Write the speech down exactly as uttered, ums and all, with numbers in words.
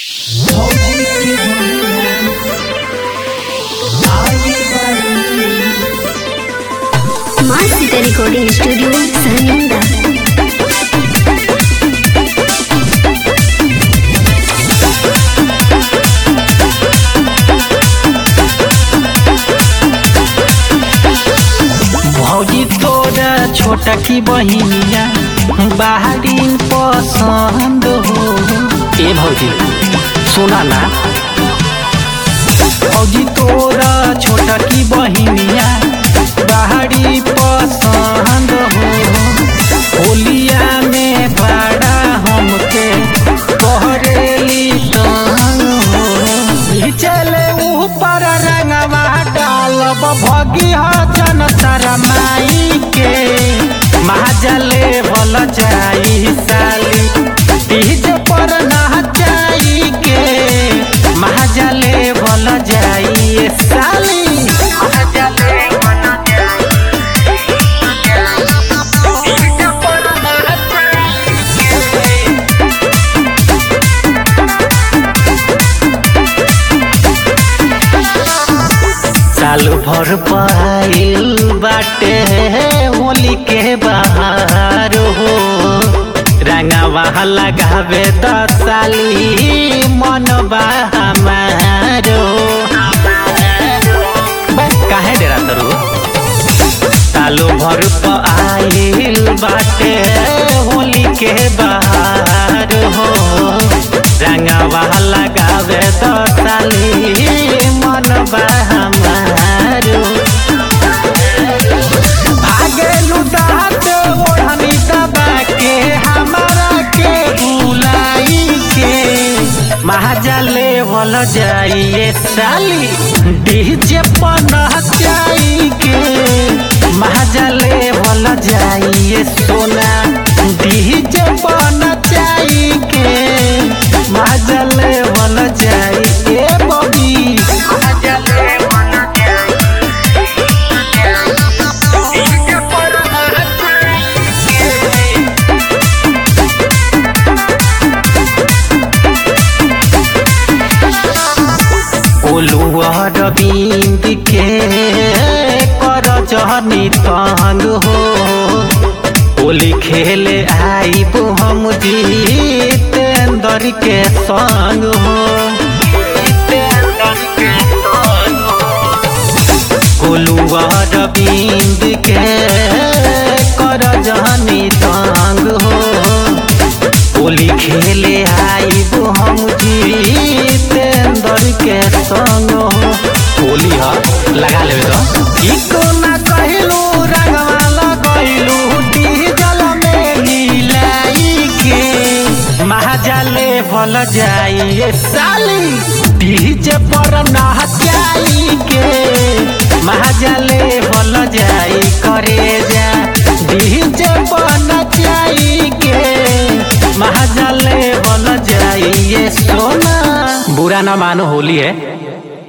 मासिका recording studio सहनिंदा। भौजी तोरा छोटा की बहिनिया बाहरीन पसंद हो। ए भौजी सुना ना, भौजी तोरा छोटा की बहिनिया बाहरी पसंद हो। होलिया में बड़ा हमके तोहरेली तंग हो। चले ऊपर रंगवा डालब भगी जन तारा माई के महाजले भल जाई साली तीज पर नचाई के महाजले भल जाई साली। साल भर पाइल बाटे होली के बाहर हो। रंगवा लगावे त साली मन हमारो काहे डेरा तरू। सालो भर पाइल बाटे होली के बाहर हो। रंगवा लगावे त साली मन हमारो भागे लुटात ओढ़नी दबा के हमारा के बुलाई के महाजले भल जाइए साली डीजे पर नचाई के महाजले भल जाइए सोना डीजे पर नचाई के महाजले भल जाइए बबी। ओलुआर बिंद के कर जहनी तंग हो। होली खेले आईबो हम जितेंद्र के संग हो। ओलुआर बिंद के कर जहनी तंग हो। होली खेले आईबो हम जितेंद्र के संग हो। होली ह लगा लेबे तो इको ना कहलू रंगवा लगैलू डीजल में मिलाई के महाजले भल जाइए साली डीजे पर नचाई के महाजले भल जाई करे जा डीजे पर नचाई के महाजले भल जाइए सोना। बुरा ना मानो होली है।